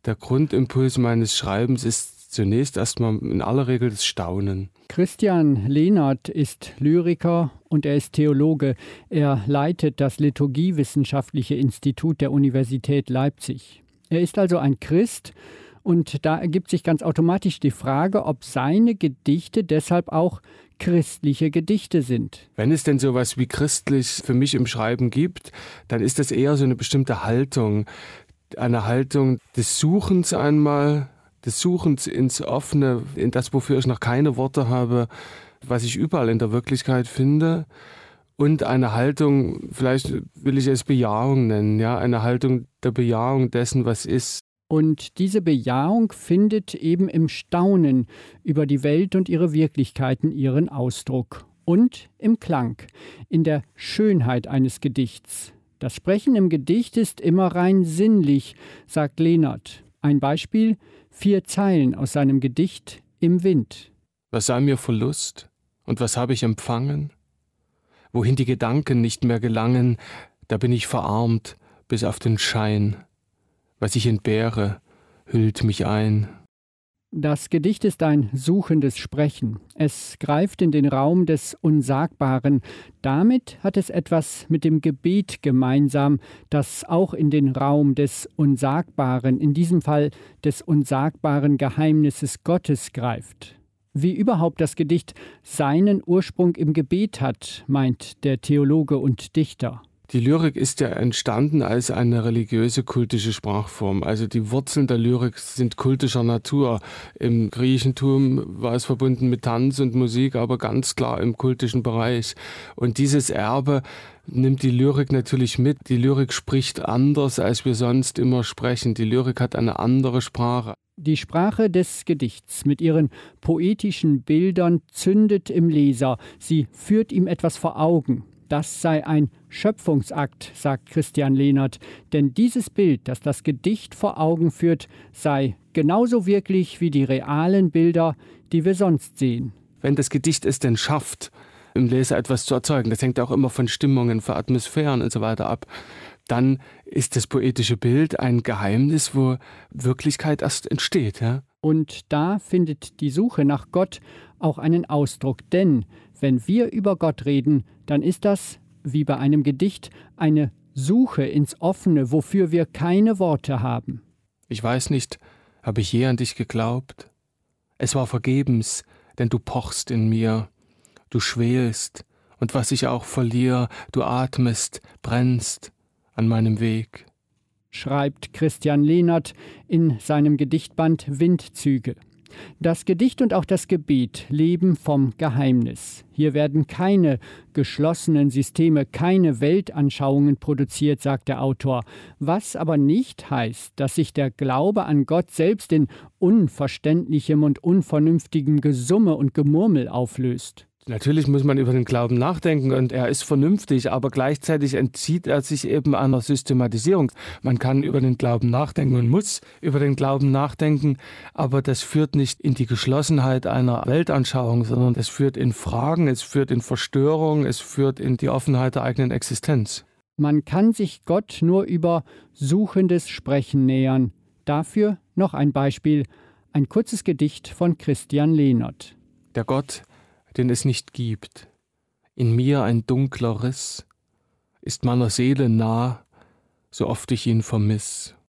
Der Grundimpuls meines Schreibens ist zunächst erstmal in aller Regel das Staunen. Christian Lehnert ist Lyriker und er ist Theologe. Er leitet das Liturgiewissenschaftliche Institut der Universität Leipzig. Er ist also ein Christ und da ergibt sich ganz automatisch die Frage, ob seine Gedichte deshalb auch christliche Gedichte sind. Wenn es denn sowas wie christlich für mich im Schreiben gibt, dann ist das eher so eine bestimmte Haltung. Eine Haltung des Suchens einmal, des Suchens ins Offene, in das, wofür ich noch keine Worte habe, was ich überall in der Wirklichkeit finde. Und eine Haltung, vielleicht will ich es Bejahung nennen, ja, eine Haltung der Bejahung dessen, was ist. Und diese Bejahung findet eben im Staunen über die Welt und ihre Wirklichkeiten ihren Ausdruck. Und im Klang, in der Schönheit eines Gedichts. Das Sprechen im Gedicht ist immer rein sinnlich, sagt Lehnert. Ein Beispiel, 4 Zeilen aus seinem Gedicht Im Wind. Was sei mir Verlust und was habe ich empfangen? Wohin die Gedanken nicht mehr gelangen, da bin ich verarmt bis auf den Schein. Was ich entbehre, hüllt mich ein. Das Gedicht ist ein suchendes Sprechen. Es greift in den Raum des Unsagbaren. Damit hat es etwas mit dem Gebet gemeinsam, das auch in den Raum des Unsagbaren, in diesem Fall des unsagbaren Geheimnisses Gottes greift. Wie überhaupt das Gedicht seinen Ursprung im Gebet hat, meint der Theologe und Dichter. Die Lyrik ist ja entstanden als eine religiöse, kultische Sprachform. Also die Wurzeln der Lyrik sind kultischer Natur. Im Griechentum war es verbunden mit Tanz und Musik, aber ganz klar im kultischen Bereich. Und dieses Erbe nimmt die Lyrik natürlich mit. Die Lyrik spricht anders, als wir sonst immer sprechen. Die Lyrik hat eine andere Sprache. Die Sprache des Gedichts mit ihren poetischen Bildern zündet im Leser. Sie führt ihm etwas vor Augen. Das sei ein Schöpfungsakt, sagt Christian Lehnert, denn dieses Bild, das das Gedicht vor Augen führt, sei genauso wirklich wie die realen Bilder, die wir sonst sehen. Wenn das Gedicht es denn schafft, im Leser etwas zu erzeugen, das hängt auch immer von Stimmungen, von Atmosphären und so weiter ab, dann ist das poetische Bild ein Geheimnis, wo Wirklichkeit erst entsteht. Ja? Und da findet die Suche nach Gott auch einen Ausdruck, denn wenn wir über Gott reden, dann ist das, wie bei einem Gedicht, eine Suche ins Offene, wofür wir keine Worte haben. Ich weiß nicht, habe ich je an dich geglaubt? Es war vergebens, denn du pochst in mir, du schwelst, und was ich auch verliere, du atmest, brennst an meinem Weg. Schreibt Christian Lehnert in seinem Gedichtband Windzüge. Das Gedicht und auch das Gebet leben vom Geheimnis. Hier werden keine geschlossenen Systeme, keine Weltanschauungen produziert, sagt der Autor. Was aber nicht heißt, dass sich der Glaube an Gott selbst in unverständlichem und unvernünftigem Gesumme und Gemurmel auflöst. Natürlich muss man über den Glauben nachdenken und er ist vernünftig, aber gleichzeitig entzieht er sich eben einer Systematisierung. Man kann über den Glauben nachdenken und muss über den Glauben nachdenken, aber das führt nicht in die Geschlossenheit einer Weltanschauung, sondern es führt in Fragen, es führt in Verstörung, es führt in die Offenheit der eigenen Existenz. Man kann sich Gott nur über suchendes Sprechen nähern. Dafür noch ein Beispiel, ein kurzes Gedicht von Christian Lehnert. Der Gott, den es nicht gibt. In mir ein dunkler Riss, ist meiner Seele nah, so oft ich ihn vermiss.